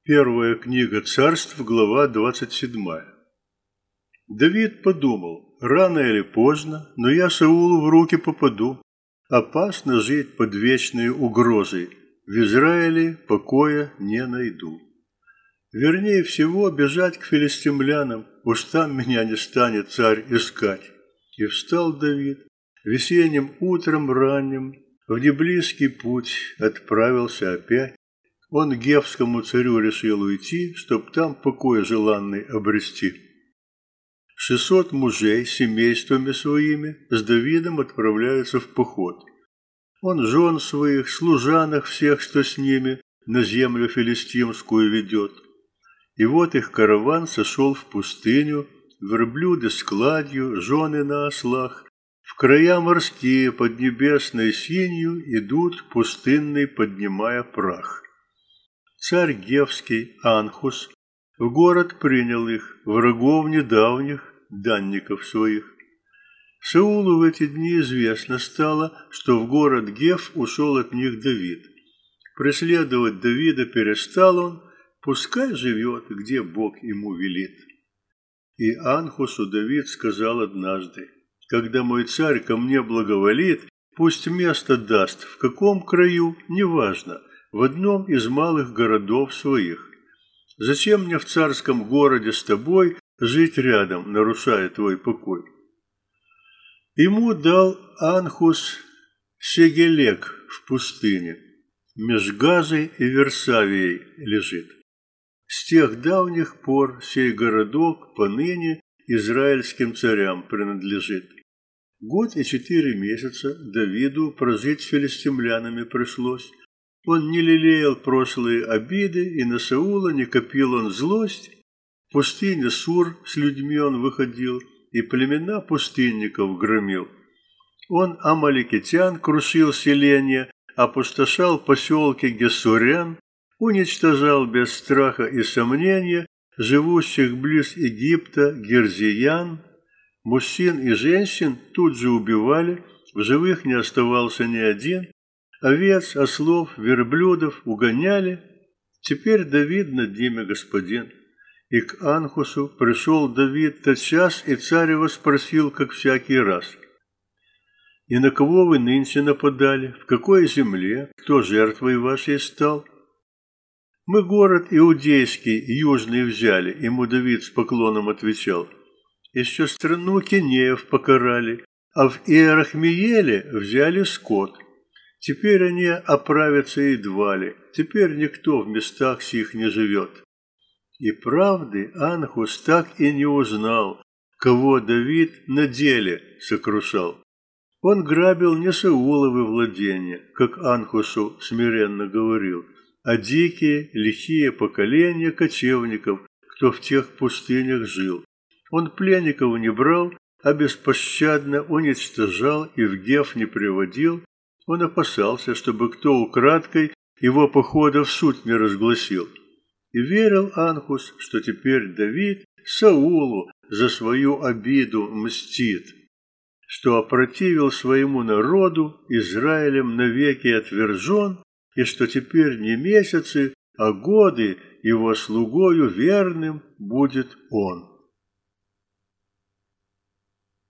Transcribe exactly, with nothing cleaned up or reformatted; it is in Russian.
Первая книга Царств, глава двадцать седьмая. Давид подумал: рано или поздно, но я Саулу в руки попаду. Опасно жить под вечной угрозой. В Израиле покоя не найду. Вернее всего бежать к филистимлянам, уж там меня не станет царь искать. И встал Давид весенним утром ранним, в неблизкий путь отправился опять. Он к Гевскому царю решил уйти, чтоб там покой желанный обрести. Шестьсот мужей с семействами своими с Давидом отправляются в поход. Он жен своих, служанок всех, что с ними, на землю филистимскую ведет. И вот их караван сошел в пустыню, верблюды с кладью, жены на ослах. В края морские под небесной синью идут, пустынный поднимая прах. Царь Гевский, Анхус, в город принял их, врагов недавних, данников своих. Саулу в эти дни известно стало, что в город Гев ушел от них Давид. Преследовать Давида перестал он, пускай живет, где Бог ему велит. И Анхусу Давид сказал однажды: когда мой царь ко мне благоволит, пусть место даст, в каком краю, неважно, в одном из малых городов своих. Зачем мне в царском городе с тобой жить рядом, нарушая твой покой? Ему дал Анхус Сегелек в пустыне, меж Газой и Версавией лежит. С тех давних пор сей городок поныне израильским царям принадлежит. Год и четыре месяца Давиду прожить с филистимлянами пришлось. Он не лелеял прошлые обиды, и на Саула не копил он злость. В пустыне Сур с людьми он выходил, и племена пустынников громил. Он амаликитян крушил селения, опустошал поселки гессурян, уничтожал без страха и сомнения живущих близ Египта герзиян. Мужчин и женщин тут же убивали, в живых не оставался ни один. Овец, ослов, верблюдов угоняли. Теперь Давид над ними господин. И к Анхусу пришел Давид тотчас, и царь его спросил, как всякий раз: «И на кого вы нынче нападали? В какой земле? Кто жертвой вашей стал?» «Мы город Иудейский, южный взяли», — ему Давид с поклоном отвечал. «Еще страну Кинеев покарали, а в Иерахмиеле взяли скот. Теперь они оправятся едва ли, теперь никто в местах сих не живет». И правды Анхус так и не узнал, кого Давид на деле сокрушал. Он грабил не Сауловы владения, как Анхусу смиренно говорил, а дикие, лихие поколения кочевников, кто в тех пустынях жил. Он пленников не брал, а беспощадно уничтожал и в Гев не приводил. Он опасался, чтобы кто украдкой его похода в суд не разгласил. И верил Анхус, что теперь Давид Саулу за свою обиду мстит, что опротивил своему народу, Израилем навеки отвержен, и что теперь не месяцы, а годы его слугою верным будет он.